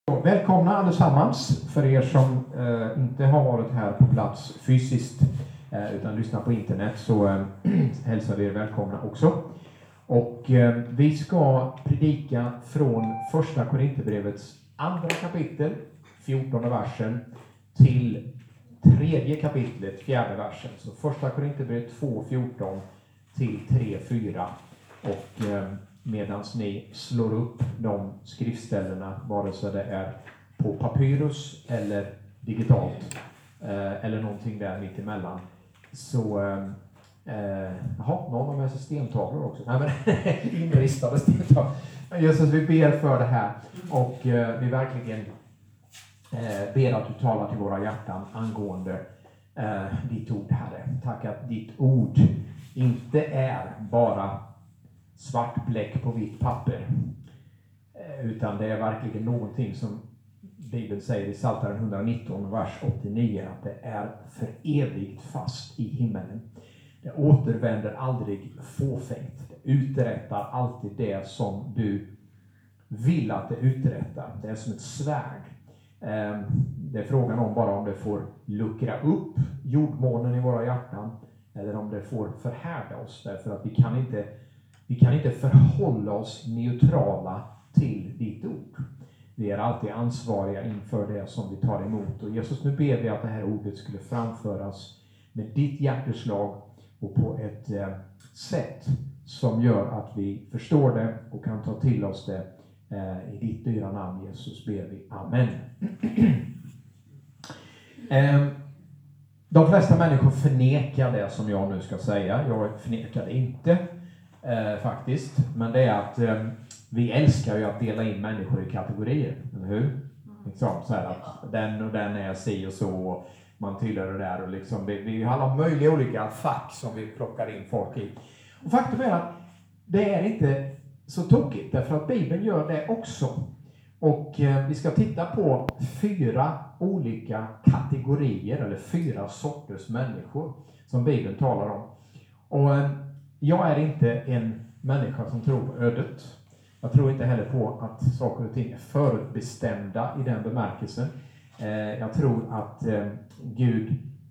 Välkomna allesammans, för er som inte har varit här på plats fysiskt utan lyssnar på internet, så hälsar vi er välkomna också. Och vi ska predika från första Korinthierbrevets andra kapitel, 14:e versen, till tredje kapitlet, 4:e versen. Så första Korinthierbrevet 2:14 till 3:4. Och medan ni slår upp de skriftställena, vare sig det är på papyrus eller digitalt eller någonting där mitt emellan, så någon har med sig stentavlor också. Nej, men inristade stentavlor. Jesus, vi ber för det här, och vi verkligen ber att du talar till våra hjärtan angående ditt ord, Herre. Tack att ditt ord inte är bara svart bläck på vitt papper, utan det är verkligen någonting som Bibeln säger i Psaltaren 119, vers 89, att det är för evigt fast i himmelen. Det återvänder aldrig fåfängt. Det uträttar alltid det som du vill att det uträttar. Det är som ett svärd. Det är frågan om bara om det får luckra upp jordmånen i våra hjärtan, eller om det får förhärda oss, därför att vi kan inte förhålla oss neutrala till ditt ord. Vi är alltid ansvariga inför det som vi tar emot. Och Jesus, nu ber vi att det här ordet skulle framföras med ditt hjärteslag och på ett sätt som gör att vi förstår det och kan ta till oss det. I ditt dyra namn, Jesus, ber vi. Amen. De flesta människor förnekar det som jag nu ska säga. Jag förnekar det inte. Faktiskt, men det är att vi älskar ju att dela in människor i kategorier, eller hur? Liksom, så här att den och den är si och så, och man tillhör det där, och liksom, vi har alla möjliga olika fack som vi plockar in folk i. Och faktum är att det är inte så tokigt, därför att Bibeln gör det också. Och vi ska titta på 4 olika kategorier, eller 4 sorters människor som Bibeln talar om. Och jag är inte en människa som tror på ödet. Jag tror inte heller på att saker och ting är förutbestämda i den bemärkelsen. Jag tror att Gud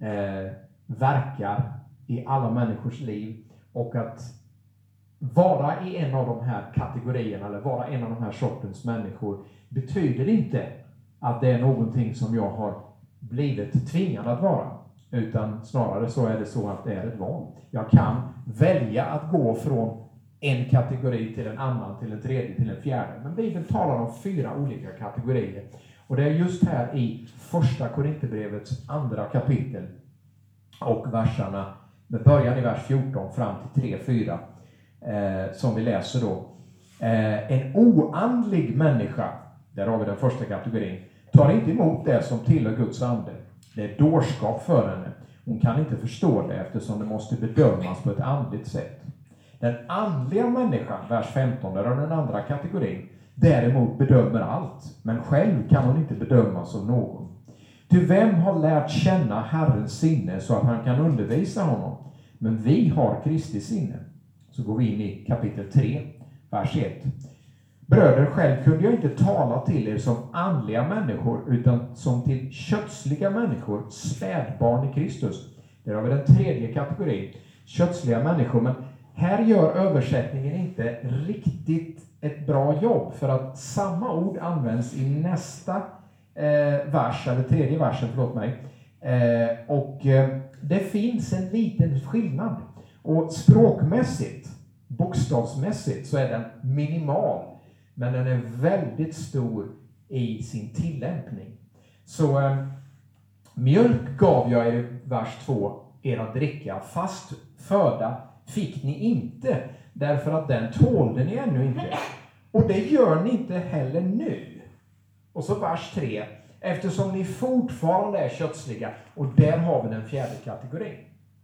verkar i alla människors liv, och att vara i en av de här kategorierna, eller vara en av de här sortens människor, betyder inte att det är någonting som jag har blivit tvingad att vara. Utan snarare så är det så att det är ett val. Jag kan välja att gå från en kategori till en annan, till en tredje, till en fjärde. Men Bibeln talar om 4 olika kategorier. Och det är just här i första Korinthierbrevets andra kapitel och verserna, med början i vers 14 fram till 3-4, som vi läser då. En oandlig människa, där har vi den första kategorin, tar inte emot det som tillhör Guds ande. Det är dårskap för henne. Hon kan inte förstå det, eftersom det måste bedömas på ett andligt sätt. Den andliga människan, vers 15, där är den andra kategorin, däremot bedömer allt, men själv kan hon inte bedömas av någon. Ty vem har lärt känna Herrens sinne så att han kan undervisa honom? Men vi har Kristi sinne. Så går vi in i kapitel 3, vers 1. Bröder, själv kunde jag inte tala till er som andliga människor, utan som till kötsliga människor, spädbarn i Kristus. Där har vi den tredje kategorin, kötsliga människor. Men här gör översättningen inte riktigt ett bra jobb, för att samma ord används i nästa vers, eller tredje versen, och det finns en liten skillnad. Och språkmässigt, bokstavsmässigt, så är den minimal. Men den är väldigt stor i sin tillämpning. Så mjölk gav jag i vers 2 er att dricka, fast föda fick ni inte, därför att den tålde ni ännu inte. Och det gör ni inte heller nu. Och så vers 3, eftersom ni fortfarande är kötsliga, och där har vi den fjärde kategorin.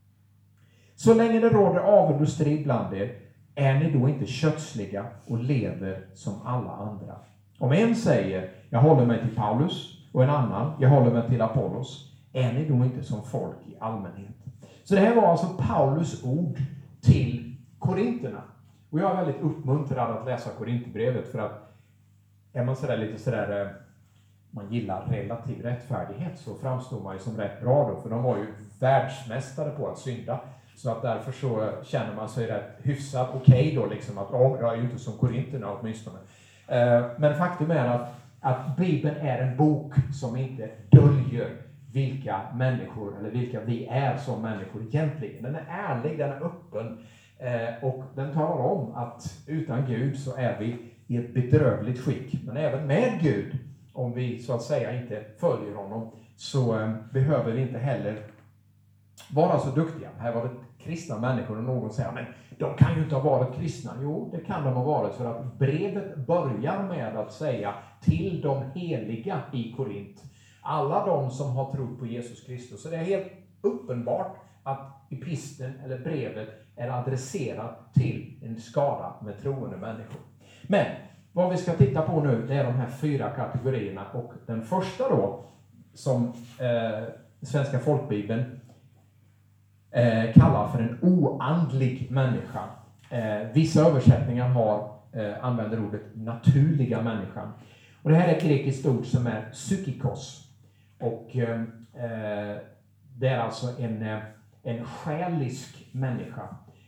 Så länge det råder avund och strid bland er, är ni då inte kötsliga och lever som alla andra? Om en säger, jag håller mig till Paulus, och en annan, jag håller mig till Apollos, är ni då inte som folk i allmänhet? Så det här var alltså Paulus ord till korinterna. Och jag är väldigt uppmuntrad att läsa Korinthierbrevet, för att är man sådär lite sådär man gillar relativ rättfärdighet så framstår man ju som rätt bra då, för de var ju världsmästare på att synda. Så att därför så känner man sig rätt hyfsat okej då liksom att jag är ju inte som korinterna åtminstone. Men faktum är att Bibeln är en bok som inte döljer vilka människor eller vilka vi är som människor egentligen. Den är ärlig, den är öppen och den talar om att utan Gud så är vi i ett bedrövligt skick. Men även med Gud, om vi så att säga inte följer honom, så behöver vi inte heller vara så duktiga. Här var det kristna människor och någon säger men de kan ju inte ha varit kristna. Jo, det kan de ha varit, för att brevet börjar med att säga till de heliga i Korint. Alla de som har trott på Jesus Kristus. Så det är helt uppenbart att episteln eller brevet är adresserat till en skara med troende människor. Men vad vi ska titta på nu, det är de här 4 kategorierna. Och den första då, som Svenska folkbibeln kallar för en oandlig människa. Vissa översättningar använder ordet naturliga människan. Och det här är ett grekiskt ord som är psykikos. Och det är alltså en själisk människa.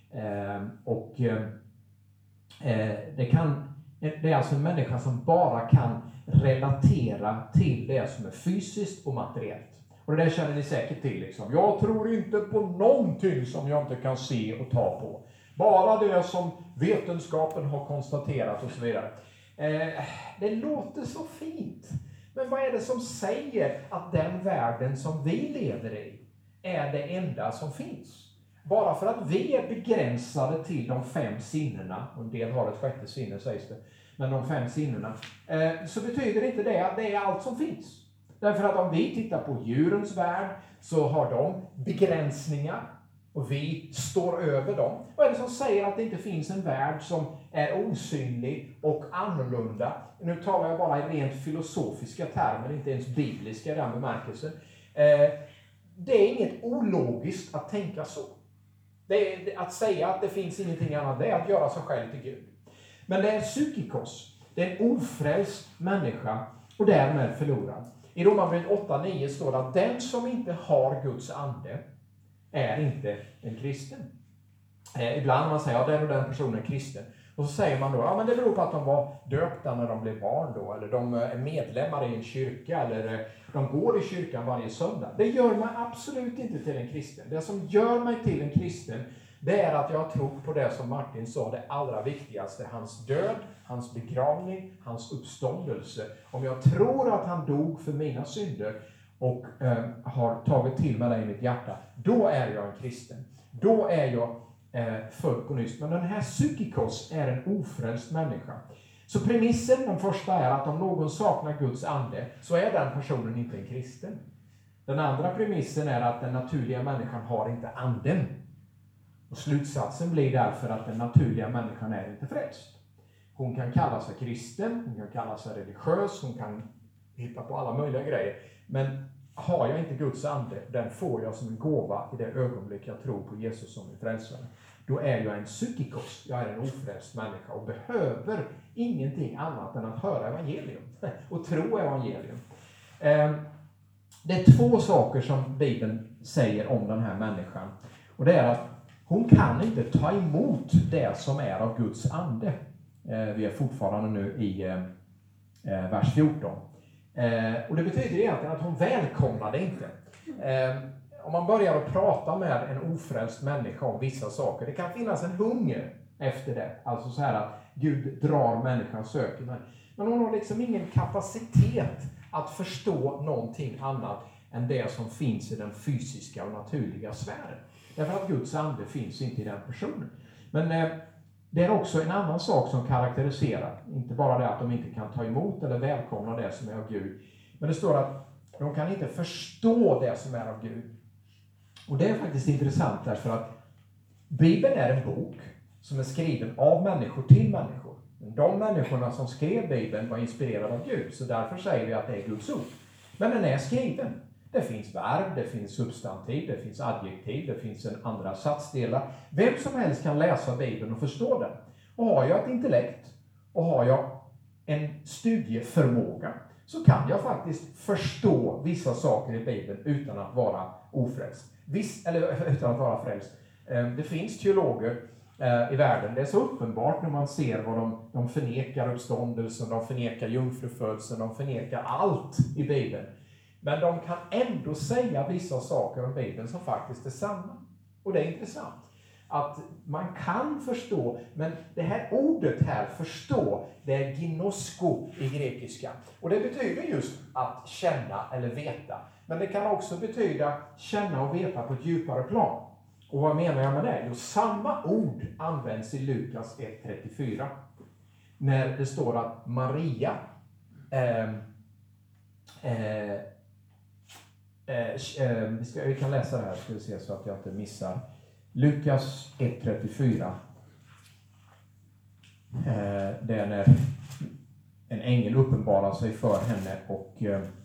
Det är alltså en människa som bara kan relatera till det som är fysiskt och materiellt. Och det där känner ni säkert till. Liksom. Jag tror inte på någonting som jag inte kan se och ta på. Bara det som vetenskapen har konstaterat och så vidare. Det låter så fint. Men vad är det som säger att den världen som vi lever i är det enda som finns? Bara för att vi är begränsade till de 5 sinnena, och en del har ett 6:e sinne sägs det, men de 5 sinnena, så betyder inte det att det är allt som finns. Därför att om vi tittar på djurens värld så har de begränsningar och vi står över dem. Vad är det som säger att det inte finns en värld som är osynlig och annorlunda? Nu talar jag bara i rent filosofiska termer, inte ens bibliska i den bemärkelsen. Det är inget ologiskt att tänka så. Att säga att det finns ingenting annat, det är att göra sig själv till Gud. Men det är psykikos, det är en ofrälst människa och därmed förlorad. I Romarbrevet 8:9 står det att den som inte har Guds ande är inte en kristen. Ibland man säger, ja, den och den personen är kristen. Och så säger man då, ja men det beror på att de var döpta när de blev barn då. Eller de är medlemmar i en kyrka. Eller de går i kyrkan varje söndag. Det gör mig absolut inte till en kristen. Det som gör mig till en kristen, det är att jag tror på det som Martin sa, det allra viktigaste. Hans död, hans begravning, hans uppståndelse. Om jag tror att han dog för mina synder och har tagit till mig det i mitt hjärta, då är jag en kristen. Då är jag född på nytt. Men den här psykikos är en ofrälst människa. Så premissen, den första, är att om någon saknar Guds ande så är den personen inte en kristen. Den andra premissen är att den naturliga människan har inte anden. Och slutsatsen blir därför att den naturliga människan är inte frälst. Hon kan kalla sig kristen, hon kan kalla sig religiös, hon kan hitta på alla möjliga grejer. Men har jag inte Guds ande, den får jag som en gåva i det ögonblick jag tror på Jesus som min frälsare. Då är jag en psykikos, jag är en ofrälst människa och behöver ingenting annat än att höra evangelium och tro evangelium. Det är 2 saker som Bibeln säger om den här människan. Och det är att hon kan inte ta emot det som är av Guds ande. Vi är fortfarande nu i vers 14. Och det betyder egentligen att hon välkomnar det inte. Om man börjar att prata med en ofrälst människa om vissa saker, det kan finnas en hunger efter det. Alltså så här att Gud drar människan, söker mig. Men hon har liksom ingen kapacitet att förstå någonting annat än det som finns i den fysiska och naturliga sfären. Därför att Guds ande finns inte i den personen. Men det är också en annan sak som karaktäriserar. Inte bara det att de inte kan ta emot eller välkomna det som är av Gud. Men det står att de kan inte förstå det som är av Gud. Och det är faktiskt intressant därför att Bibeln är en bok som är skriven av människor till människor. De människorna som skrev Bibeln var inspirerade av Gud. Så därför säger vi att det är Guds ord. Men den är skriven. Det finns verb, det finns substantiv, det finns adjektiv, det finns en andra satsdelar. Vem som helst kan läsa Bibeln och förstå den. Och har jag ett intellekt och har jag en studieförmåga så kan jag faktiskt förstå vissa saker i Bibeln utan att vara ofrälst. Utan att vara frälst. Det finns teologer i världen. Det är så uppenbart när man ser vad de förnekar uppståndelsen, de förnekar jungfrufödseln, de förnekar allt i Bibeln. Men de kan ändå säga vissa saker om Bibeln som faktiskt är sanna. Och det är intressant att man kan förstå, men det här ordet här, förstå, det är ginosko i grekiska. Och det betyder just att känna eller veta. Men det kan också betyda känna och veta på ett djupare plan. Och vad menar jag med det? Jo, samma ord används i Lukas 1:34. När det står att Maria vi kan läsa det här, ska vi se så att jag inte missar. Lukas 1:34. Det är när en ängel uppenbarar sig för henne och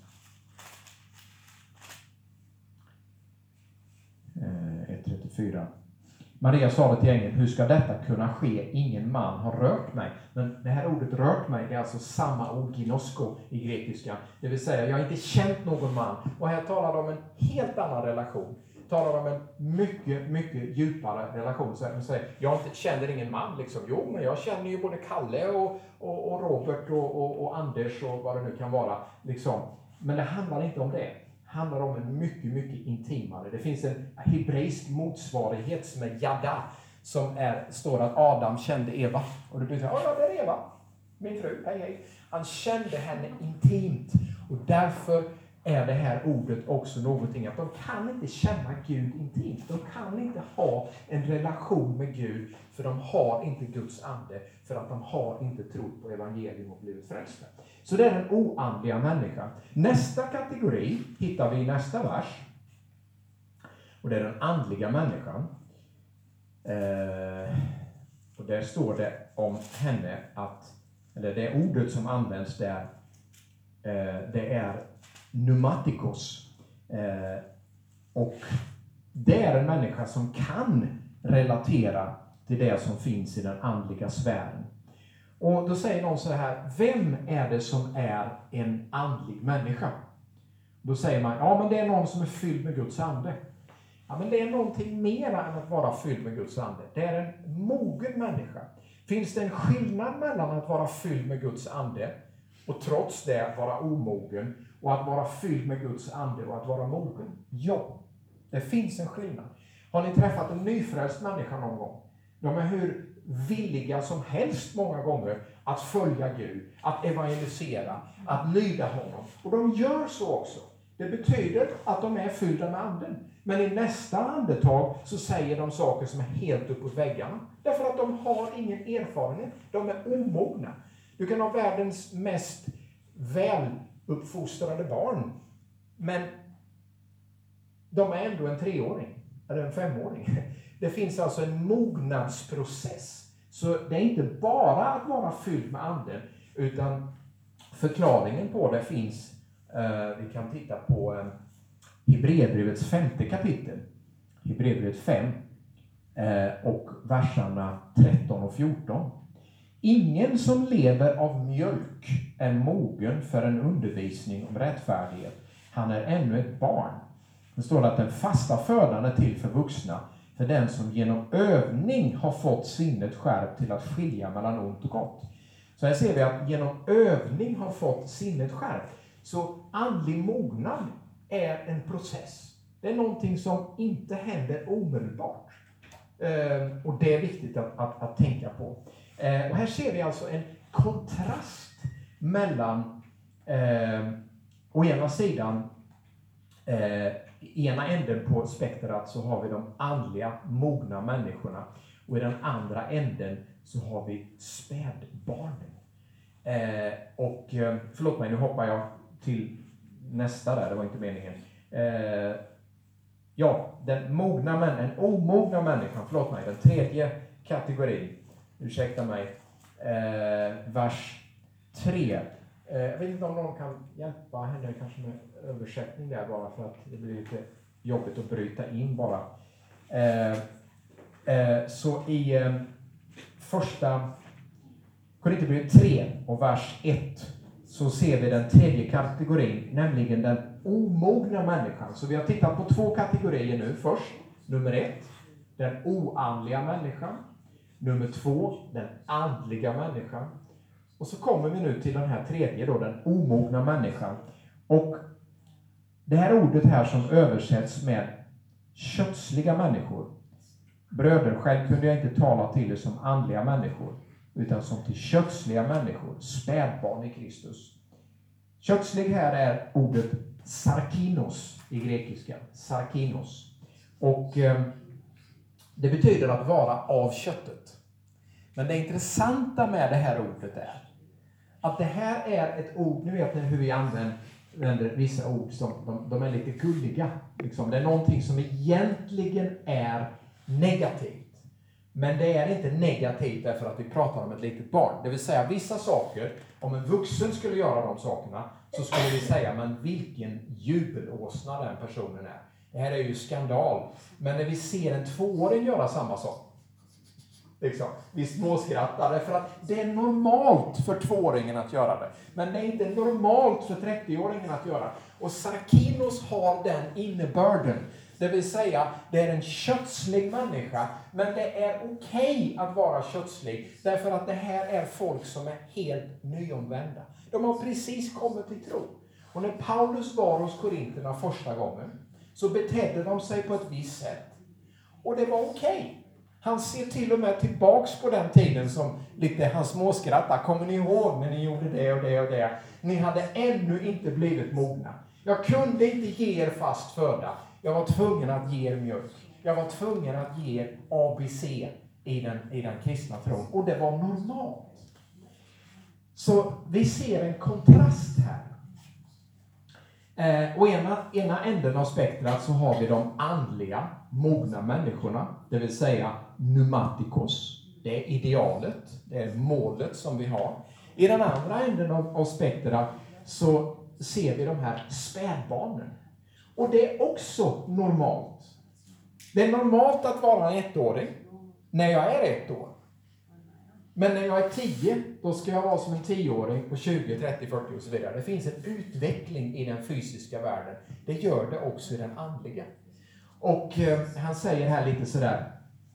1:34. Maria sa till ängeln, hur ska detta kunna ske? Ingen man har rört mig. Men det här ordet rört mig, det är alltså samma ord ginosko i grekiska. Det vill säga, jag har inte känt någon man. Och här talar de om en helt annan relation. Talar om en mycket, mycket djupare relation. Så jag säger, jag känner ingen man liksom. Jo, men jag känner ju både Kalle och Robert och Anders och vad det nu kan vara. Liksom. Men det handlar inte om det. Handlar om en mycket, mycket intimare. Det finns en hebreisk motsvarighet som är Jada, som står att Adam kände Eva. Och det betyder, ja, det är Eva, min fru, hej hej. Han kände henne intimt. Och därför är det här ordet också någonting att de kan inte känna Gud intimt. De kan inte ha en relation med Gud, för de har inte Guds ande, för att de har inte trott på evangelium och blivit frälsta. Så det är den oandliga människan. Nästa kategori hittar vi i nästa vers. Och det är den andliga människan. Och där står det om henne att, eller det ordet som används där, det är pneumatikos. Och det är en människa som kan relatera till det som finns i den andliga sfären. Och då säger någon så här, vem är det som är en andlig människa? Då säger man, ja men det är någon som är fylld med Guds ande. Ja men det är någonting mer än att vara fylld med Guds ande. Det är en mogen människa. Finns det en skillnad mellan att vara fylld med Guds ande och trots det vara omogen, och att vara fylld med Guds ande och att vara mogen? Ja, det finns en skillnad. Har ni träffat en nyfrälst människa någon gång? De är hur villiga som helst många gånger att följa Gud, att evangelisera, att lyda honom. Och de gör så också. Det betyder att de är fyllda med anden. Men i nästa andetag så säger de saker som är helt uppåt väggarna. Därför att de har ingen erfarenhet. De är omogna. Du kan ha världens mest väluppfostrade barn. Men de är ändå en 3-åring. Eller en 5-åring. Det finns alltså en mognadsprocess. Så det är inte bara att vara fylld med anden. Utan förklaringen på det finns. Vi kan titta på Hebreerbrevets 5:e kapitel. Hebreerbrevet 5. Och verserna 13 och 14. Ingen som lever av mjölk är mogen för en undervisning om rättfärdighet. Han är ännu ett barn. Det står att den fasta födan är till för vuxna. För den som genom övning har fått sinnet skärpt till att skilja mellan ont och gott. Så här ser vi att genom övning har fått sinnet skärpt. Så andlig mognad är en process. Det är någonting som inte händer omedelbart. Och det är viktigt att tänka på. Och här ser vi alltså en kontrast mellan å ena sidan ena änden på spektrat så har vi de andliga mogna människorna, och i den andra änden så har vi spädbarnen. Förlåt mig, nu hoppar jag till nästa där, det var inte meningen. Den omogna människan, förlåt mig, den tredje kategorin, ursäkta mig, vers 3. Jag vet inte om någon kan hjälpa henne kanske med översättning där, bara för att det blir lite jobbigt att bryta in bara. Så i första Korinthierbrevet 3 och vers 1 så ser vi den tredje kategorin, nämligen den omogna människan. Så vi har tittat på 2 kategorier nu först. Nummer 1, den oandliga människan. Nummer 2, den andliga människan. Och så kommer vi nu till den här tredje då, den omogna människan. Och det här ordet här som översätts med kötsliga människor. Bröder, själv kunde jag inte tala till er som andliga människor, utan som till kötsliga människor, spädbarn i Kristus. Kötslig här är ordet sarkinos i grekiska, sarkinos. Och det betyder att vara av köttet. Men det intressanta med det här ordet är att det här är ett ord, nu vet ni hur vi använder vissa ord som de är lite gulliga. Liksom. Det är någonting som egentligen är negativt. Men det är inte negativt därför att vi pratar om ett litet barn. Det vill säga vissa saker, om en vuxen skulle göra de sakerna, så skulle vi säga, men vilken jubelåsna den personen är. Det här är ju skandal. Men när vi ser en 2-åring göra samma sak, liksom, vi småskrattar därför att det är normalt för 2-åringen att göra det. Men det är inte normalt för 30-åringen att göra. Och sarkinos har den innebörden. Det vill säga, det är en kötslig människa, men det är okej att vara kötslig, därför att det här är folk som är helt nyomvända. De har precis kommit till tro. Och när Paulus var hos Korinterna första gången, så betedde de sig på ett visst sätt. Och det var okej. Han ser till och med tillbaks på den tiden som lite han småskrattar. Kommer ni ihåg när ni gjorde det och det och det? Ni hade ännu inte blivit mogna. Jag kunde inte ge er fast föda. Jag var tvungen att ge er mjölk. Jag var tvungen att ge er ABC i den kristna tron. Och det var normalt. Så vi ser en kontrast här. Och ena änden av spektrat så har vi de andliga, mogna människorna. Det vill säga pneumatikos. Det är idealet. Det är målet som vi har. I den andra änden av spektrat så ser vi de här spädbarnen. Och det är också normalt. Det är normalt att vara en 1-åring när jag är 1 år. Men när jag är 10, då ska jag vara som en 10-åring på 20, 30, 40 och så vidare. Det finns en utveckling i den fysiska världen. Det gör det också i den andliga. Och han säger här lite sådär,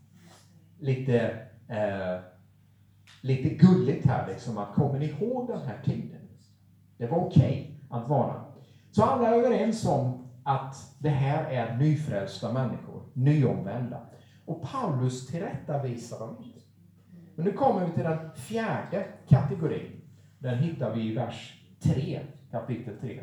lite gulligt här liksom, att kommer ni ihåg den här tiden? Det var okej att vara. Så alla är överens om att det här är nyfrälsta människor, nyomvända. Och Paulus tillrättavisar dem inte. Men nu kommer vi till den 4:e kategorin. Den hittar vi i vers 3, kapitel 3.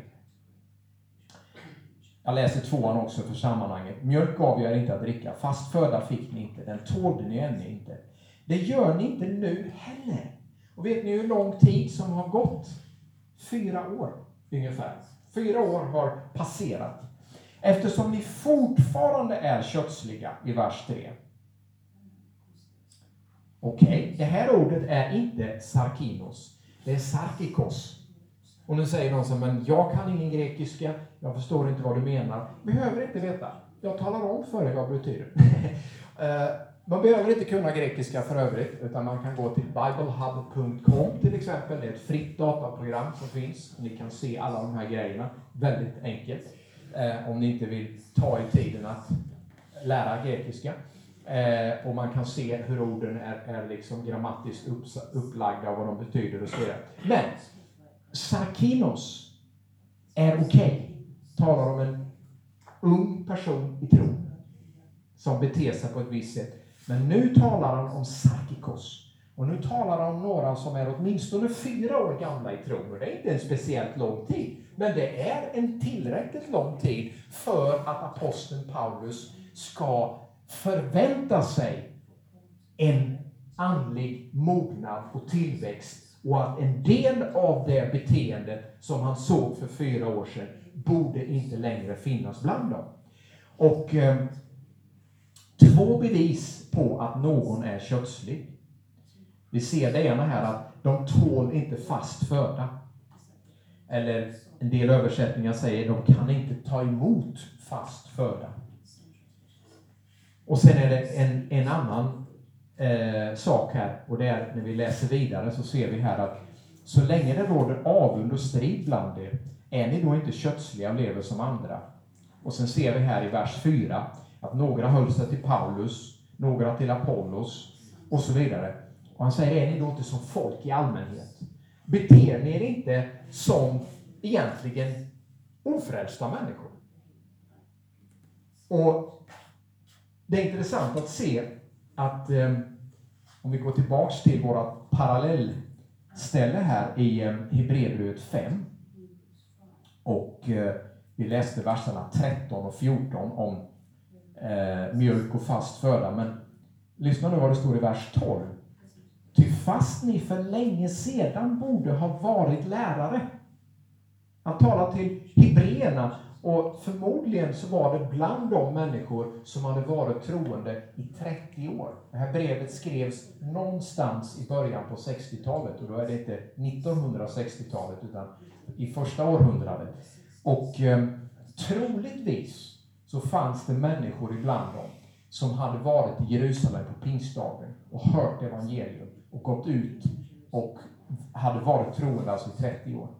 Jag läser 2:an också för sammanhanget. Mjölk gav jag er inte att dricka, fast föda fick ni inte, den tålde ni ännu inte. Det gör ni inte nu heller. Och vet ni hur lång tid som har gått? 4 år ungefär. 4 år har passerat. Eftersom ni fortfarande är kötsliga i vers 3. Okej, det här ordet är inte sarkinos. Det är sarkikos. Och nu säger någon som, men jag kan ingen grekiska. Jag förstår inte vad du menar. Behöver inte veta. Jag talar om för dig vad det betyder. Man behöver inte kunna grekiska för övrigt. Utan man kan gå till biblehub.com till exempel. Det är ett fritt dataprogram som finns. Ni kan se alla de här grejerna. Väldigt enkelt. Om ni inte vill ta i tiden att lära grekiska. Och man kan se hur orden är liksom grammatiskt upplagda och vad de betyder och så vidare. Men sarkinos är okej. Talar om en ung person i tro som beter sig på ett visst sätt. Men nu talar han om sarkikos. Och nu talar han om några som är åtminstone 4 år gamla i tro. Och det är inte en speciellt lång tid. Men det är en tillräckligt lång tid för att aposteln Paulus ska förvänta sig en andlig mognad och tillväxt. Och att en del av det beteendet som han såg för 4 år sedan borde inte längre finnas bland dem. Och 2 bevis på att någon är kötslig. Vi ser det ena här att de tål inte fast föda. Eller en del översättningar säger de kan inte ta emot fast föda. Och sen är det en annan sak här. Och det är när vi läser vidare så ser vi här att Så länge det råder avund och strid bland er, är ni då inte kötsliga och lever som andra? Och sen ser vi här i vers 4 att några höll sig till Paulus, några till Apollos och så vidare. Och han säger, är ni då inte som folk i allmänhet? Beter ni er inte som egentligen ofrälsta människor? Och det är intressant att se att om vi går tillbaks till våra parallellställe här i Hebreerbrevet 5 och vi läste verserna 13 och 14 om mjölk och fast föda, men lyssna nu vad det står i vers 12. Ty fast ni för länge sedan borde ha varit lärare. Han talar till hebreerna och förmodligen så var det bland de människor som hade varit troende i 30 år. Det här brevet skrevs någonstans i början på 60-talet och då är det inte 1960-talet utan i första århundradet. Och troligtvis så fanns det människor ibland dem som hade varit i Jerusalem på pingstdagen och hört evangelium och gått ut och hade varit troende alltså i 30 år.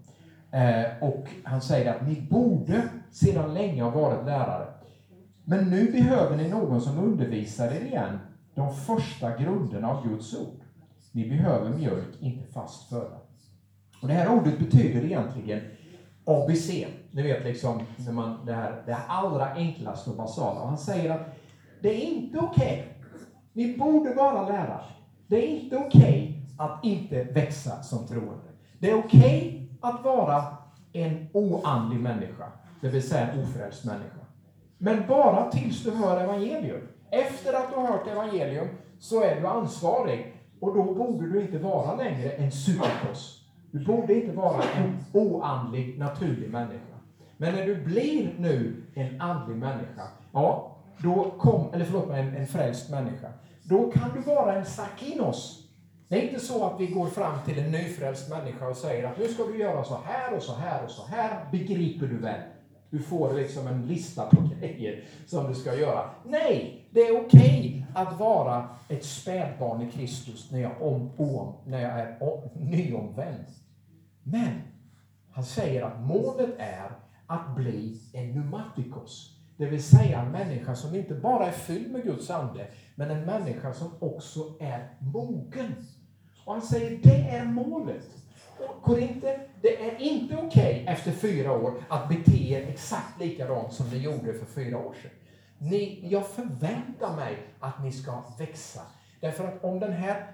Och han säger att ni borde sedan länge ha varit lärare. Men nu behöver ni någon som undervisar er igen de första grunderna av Guds ord. Ni behöver mjölk, inte fast föda. Och det här ordet betyder egentligen ABC. Ni vet liksom när man, det här allra enklaste och basala. Och han säger att det är inte okej. Ni borde vara lärare. Det är inte okej att inte växa som troende. Det är okej att vara en oandlig människa. Det vill säga en ofrälst människa. Men bara tills du hör evangelium. Efter att du har hört evangelium så är du ansvarig. Och då borde du inte vara längre en superkoss. Du borde inte vara en oandlig, naturlig människa. Men när du blir nu en andlig människa, ja, då en frälst människa, då kan du vara en sakinos. Det är inte så att vi går fram till en nyfrälst människa och säger att nu ska du göra så här och så här och så här, begriper du väl? Du får liksom en lista på grejer som du ska göra. Nej, det är okej att vara ett spädbarn i Kristus när jag är nyomvänd. Men han säger att målet är att bli en pneumatikos. Det vill säga en människa som inte bara är fylld med Guds ande, men en människa som också är mogen. Och han säger det är målet. Och Korinther, det är inte okej efter 4 år att bete er exakt likadant som ni gjorde för 4 år sedan. Jag förväntar mig att ni ska växa. Därför att om den här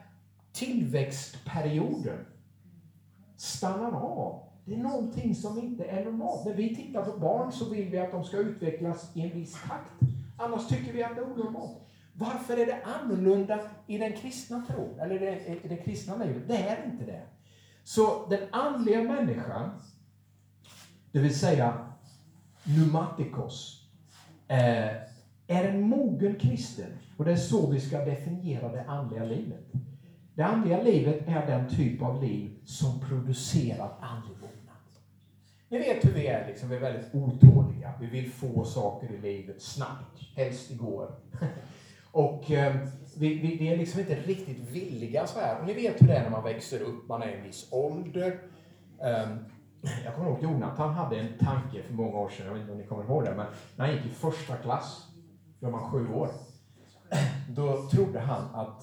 tillväxtperioden stannar av, det är någonting som inte är normalt. När vi tittar på barn så vill vi att de ska utvecklas i en viss takt. Annars tycker vi att det är onormalt. Varför är det annorlunda i den kristna tron? Eller i det kristna livet? Det är inte det. Så den andliga människan, det vill säga pneumatikos, är en mogen kristen. Och det är så vi ska definiera det andliga livet. Det andliga livet är den typ av liv som producerar andlig mognad. Ni vet hur vi är, liksom, vi är väldigt otåliga. Vi vill få saker i livet snabbt, helst igår. Och vi är liksom inte riktigt villiga så här. Och ni vet hur det är när man växer upp, man är i en viss ålder. Jag kommer ihåg Jonathan hade en tanke för många år sedan, jag vet inte om ni kommer ihåg det, men när han gick i första klass, då var man 7 år, då trodde han att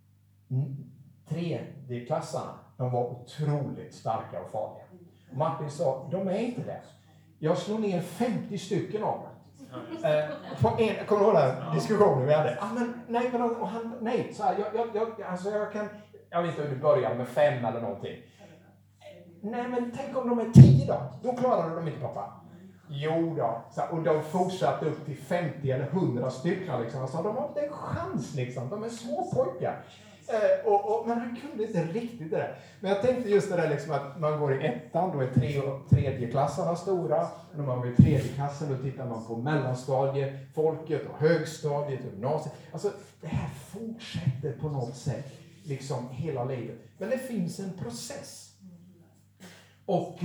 3D-klassarna, de var otroligt starka och farliga. Martin sa, de är inte det. Jag slog ner 50 stycken av dem. Kommer du ihåg den diskussionen vi hade? Nej, så här, jag vet inte hur det började med 5 eller någonting. Nej, men tänk om de är 10 då klarar de inte, pappa. Jo då, och de fortsatte upp till 50 eller 100 stycken liksom. Alltså, de har inte en chans liksom, de är små pojkar. Men han kunde inte riktigt det där. Men jag tänkte just det där liksom att man går i 1:an, då är 3D-klassarna stora. Och när man går i 3D-klassen då tittar man på mellanstadiet, folket och högstadiet och gymnasiet. Alltså det här fortsätter på något sätt liksom hela livet. Men det finns en process. Och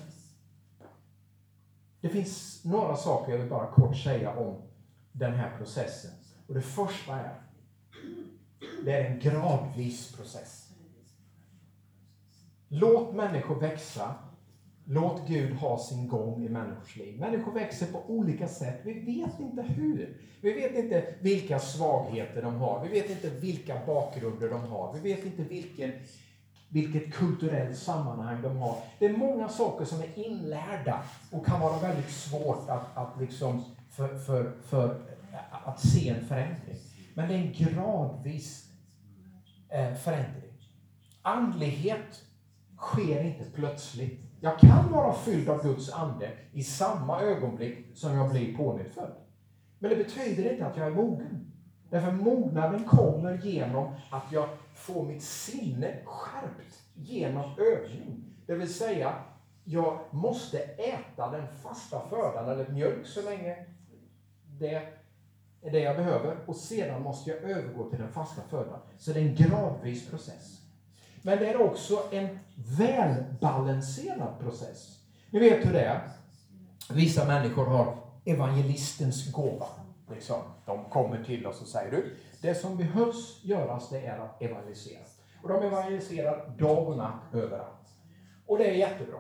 det finns några saker jag vill bara kort säga om den här processen. Och det första det är en gradvis process. Låt människor växa. Låt Gud ha sin gång i människors liv. Människor växer på olika sätt. Vi vet inte hur. Vi vet inte vilka svagheter de har. Vi vet inte vilka bakgrunder de har. Vi vet inte vilket kulturellt sammanhang de har. Det är många saker som är inlärda och kan vara väldigt svårt att liksom för att se en förändring. Men det är en gradvis förändring. Andlighet sker inte plötsligt. Jag kan vara fylld av Guds ande i samma ögonblick som jag blir pånyttfödd. Men det betyder inte att jag är mogen. Därför mognaden kommer genom att jag får mitt sinne skärpt genom övning. Det vill säga, jag måste äta den fasta födan eller mjölk så länge det är det jag behöver. Och sedan måste jag övergå till den fasta födan. Så det är en gradvis process. Men det är också en välbalanserad process. Ni vet hur det är. Vissa människor har evangelistens gåva. Liksom. De kommer till oss och säger, du, det som behövs göras, det är att evangelisera. Och de evangeliserar dag och natt överallt. Och det är jättebra.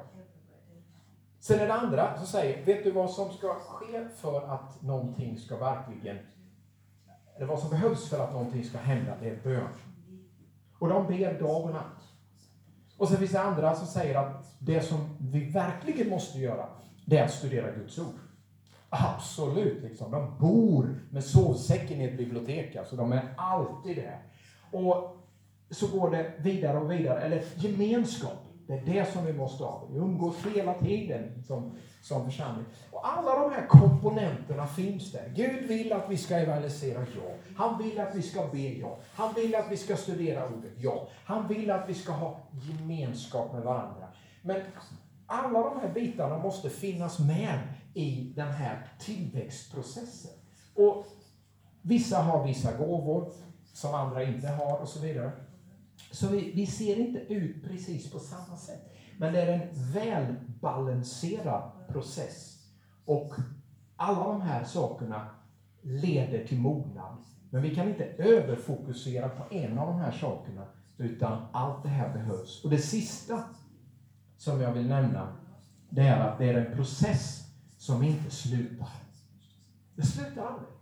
Sen är det andra som säger, vet du vad som ska ske för att någonting ska verkligen, eller vad som behövs för att någonting ska hända, det är bön. Och de ber dag och natt. Och sen finns det andra som säger att det som vi verkligen måste göra, det är att studera Guds ord. Absolut, liksom. De bor med sovsäcken i ett bibliotek, alltså de är alltid där. Och så går det vidare och vidare, eller gemenskap. Det är det som vi måste ha. Vi umgås hela tiden som församling. Och alla de här komponenterna finns där. Gud vill att vi ska evangelisera, ja. Han vill att vi ska be, ja. Han vill att vi ska studera ordet, ja. Han vill att vi ska ha gemenskap med varandra. Men alla de här bitarna måste finnas med i den här tillväxtprocessen. Och vissa har vissa gåvor som andra inte har och så vidare. Så vi ser inte ut precis på samma sätt. Men det är en välbalanserad process. Och alla de här sakerna leder till mognad. Men vi kan inte överfokusera på en av de här sakerna. Utan allt det här behövs. Och det sista som jag vill nämna, det är att det är en process som inte slutar. Det slutar aldrig.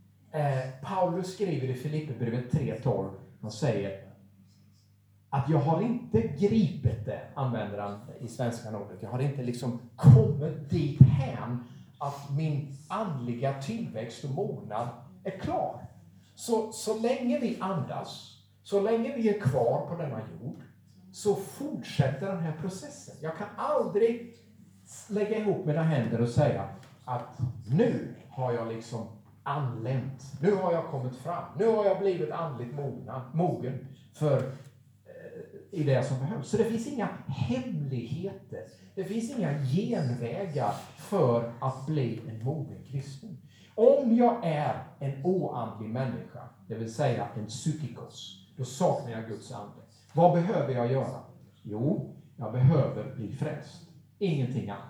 Paulus skriver i Filipperbrevet 3:12. Han säger att jag har inte gripit det, använder han i svenska ordet. Jag har inte liksom kommit dit hän att min andliga tillväxt och mognad är klar. Så länge vi andas, så länge vi är kvar på denna jord, så fortsätter den här processen. Jag kan aldrig lägga ihop mina händer och säga att nu har jag liksom anlänt. Nu har jag kommit fram. Nu har jag blivit andligt mogen för i det som behövs. Så det finns inga hemligheter. Det finns inga genvägar för att bli en mogen kristen. Om jag är en oandlig människa, det vill säga en psykikos, då saknar jag Guds ande. Vad behöver jag göra? Jo, jag behöver bli frälst. Ingenting annat.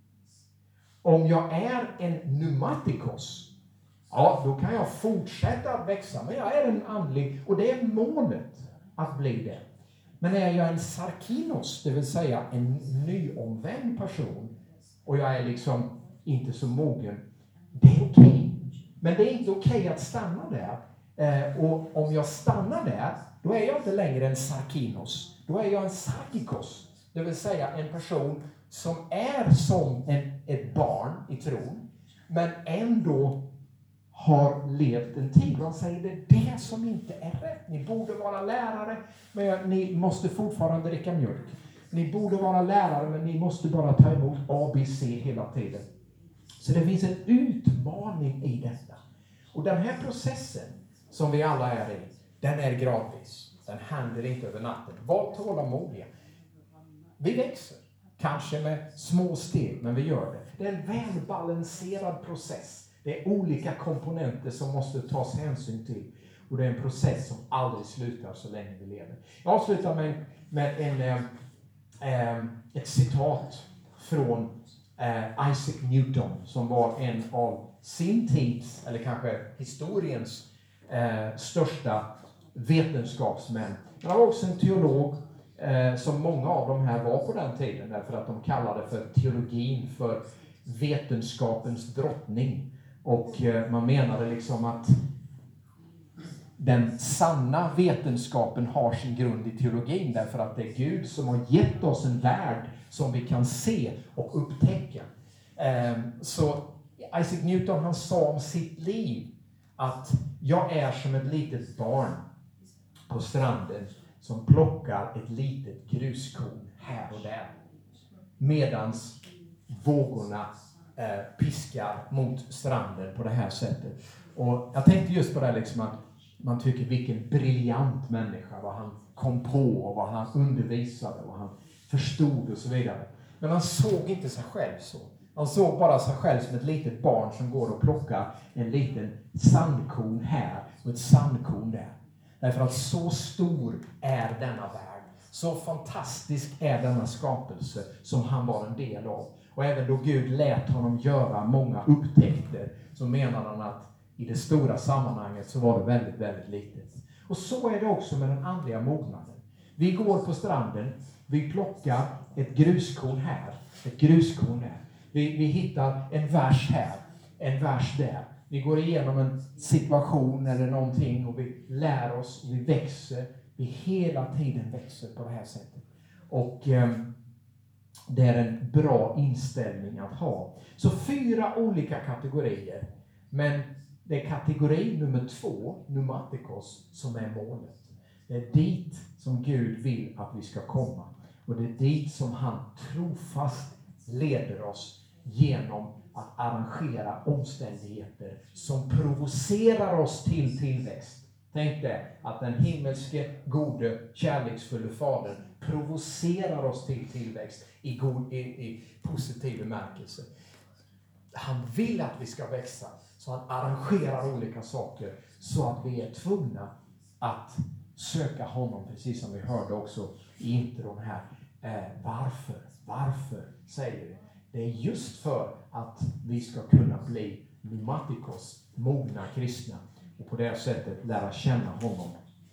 Om jag är en pneumatikos, ja, då kan jag fortsätta att växa. Men jag är en andlig, och det är målet att bli det. Men är jag en sarkinos, det vill säga en nyomvänd person, och jag är liksom inte så mogen, det är okej. Men det är inte okej att stanna där. Och om jag stannar där, då är jag inte längre en sarkinos. Då är jag en sarkikos, det vill säga en person som är som ett barn i tron, men ändå har levt en tid. Man säger det är det som inte är rätt. Ni borde vara lärare, men ni måste fortfarande dricka mjölk. Ni borde vara lärare, men ni måste bara ta emot A, B, C hela tiden. Så det finns en utmaning i detta. Och den här processen som vi alla är i, den är gradvis. Den händer inte över natten. Var tålamodiga. Vi växer. Kanske med små steg, men vi gör det. Det är en välbalanserad process. Det är olika komponenter som måste tas hänsyn till. Och det är en process som aldrig slutar så länge vi lever. Jag avslutar med ett citat från Isaac Newton, som var en av sin tids, eller kanske historiens största vetenskapsmän. Han var också en teolog, som många av de här var på den tiden, därför att de kallade för teologin för vetenskapens drottning. Och man menade liksom att den sanna vetenskapen har sin grund i teologin, därför att det är Gud som har gett oss en värld som vi kan se och upptäcka. Så Isaac Newton, han sa om sitt liv att jag är som ett litet barn på stranden som plockar ett litet gruskorn här och där, medans vågorna piskar mot stranden på det här sättet. Och jag tänkte just på det liksom, att man tycker vilken briljant människa, vad han kom på och vad han undervisade, vad han förstod och så vidare. Men han såg inte sig själv så. Han såg bara sig själv som ett litet barn som går och plockar en liten sandkorn här och ett sandkorn där. Därför att så stor är denna värld. Så fantastisk är denna skapelse som han var en del av. Och även då Gud lät honom göra många upptäckter, så menade han att i det stora sammanhanget så var det väldigt, väldigt litet. Och så är det också med den andliga mognaden. Vi går på stranden, vi plockar ett gruskorn här, ett gruskorn där. Vi hittar en vers här, en vers där. Vi går igenom en situation eller någonting och vi lär oss, vi växer, vi hela tiden växer på det här sättet. Och det är en bra inställning att ha. Så 4 olika kategorier, men det är kategori nummer 2, pneumatikos, som är målet. Det är dit som Gud vill att vi ska komma. Och det är dit som han trofast leder oss genom att arrangera omständigheter som provocerar oss till tillväxt. Tänk dig att den himmelske, gode, kärleksfulla fadern provocerar oss till tillväxt i positiv bemärkelse. Han vill att vi ska växa, så han arrangerar olika saker så att vi är tvungna att söka honom, precis som vi hörde också i intron här. Varför säger vi? Det är just för att vi ska kunna bli pneumatikos, mogna kristna, och på det sättet lära känna honom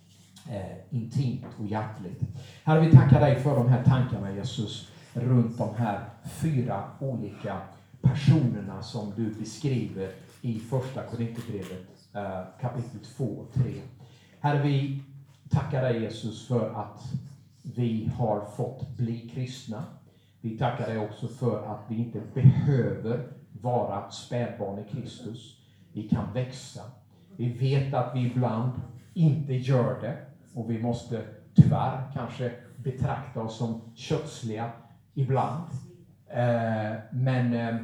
intimt och hjärtligt. Herre, vi tackar dig för de här tankarna, Jesus, runt de här 4 olika personerna som du beskriver i första Korinthierbrevet kapitel 2 och 3. Herre, vi tackar dig, Jesus, för att vi har fått bli kristna. Vi tackar dig också för att vi inte behöver vara spädbarn i Kristus. Vi kan växa. Vi vet att vi ibland inte gör det, och vi måste tyvärr kanske betrakta oss som kötsliga ibland. Men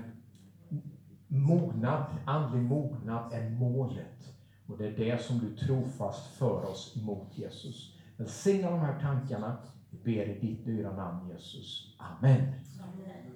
andlig mognad är målet. Och det är det som du trofast för oss emot, Jesus. Välsigna de här tankarna. Vi ber i ditt dyra namn, Jesus. Amen.